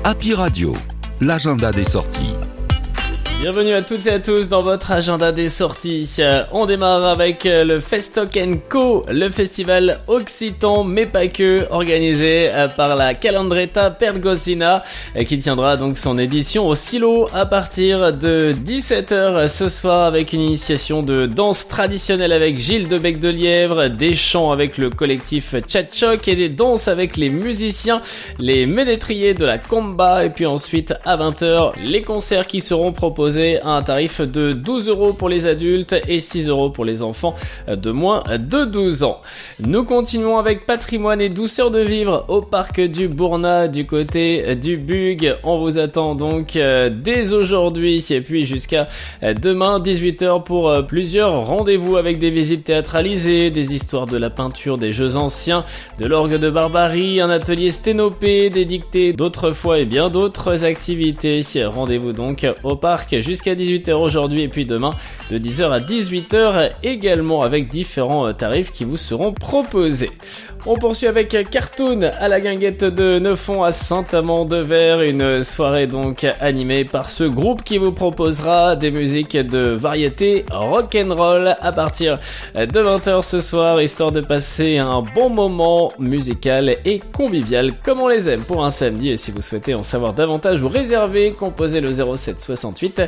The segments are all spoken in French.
Happy Radio, l'agenda des sorties. Bienvenue à toutes et à tous dans votre agenda des sorties. On démarre avec le Festock & Co, le festival occitan mais pas que, organisé par la Calandreta Pergosina, qui tiendra donc son édition au Silo à partir de 17h ce soir, avec une initiation de danse traditionnelle avec Gilles de Bec de Lièvre, des chants avec le collectif Tchatchoc et des danses avec les musiciens, les ménétriers de la Comba, et puis ensuite à 20h les concerts qui seront proposés à un tarif de 12€ pour les adultes et 6€ pour les enfants de moins de 12 ans. Nous continuons avec patrimoine et douceur de vivre au parc du Bournat du côté du Bug. On vous attend donc dès aujourd'hui et puis jusqu'à demain 18h pour plusieurs rendez-vous avec des visites théâtralisées, des histoires de la peinture, des jeux anciens, de l'orgue de barbarie, un atelier sténopé, des dictées d'autrefois et bien d'autres activités. Rendez-vous donc au parc jusqu'à 18h aujourd'hui et puis demain de 10h à 18h également, avec différents tarifs qui vous seront proposés. On poursuit avec Cartoon à la Guinguette de Neufond à Saint-Amand-de-Ver, une soirée donc animée par ce groupe qui vous proposera des musiques de variété rock'n'roll à partir de 20h ce soir, histoire de passer un bon moment musical et convivial comme on les aime pour un samedi. Et si vous souhaitez en savoir davantage ou réserver, composez le 07 68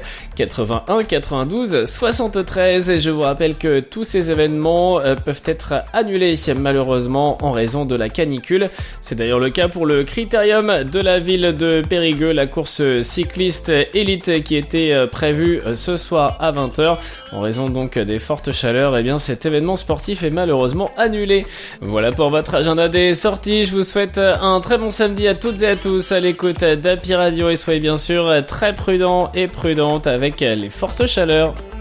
81 92 73. Et je vous rappelle que tous ces événements peuvent être annulés malheureusement en raison de la canicule. C'est d'ailleurs le cas pour le critérium de la ville de Périgueux, la course cycliste élite qui était prévue ce soir à 20h. En raison donc des fortes chaleurs, et bien cet événement sportif est malheureusement annulé. Voilà pour votre agenda des sorties. Je vous souhaite un très bon samedi à toutes et à tous à l'écoute d'Happy Radio, et soyez bien sûr très prudents et prudentes avec les fortes chaleurs.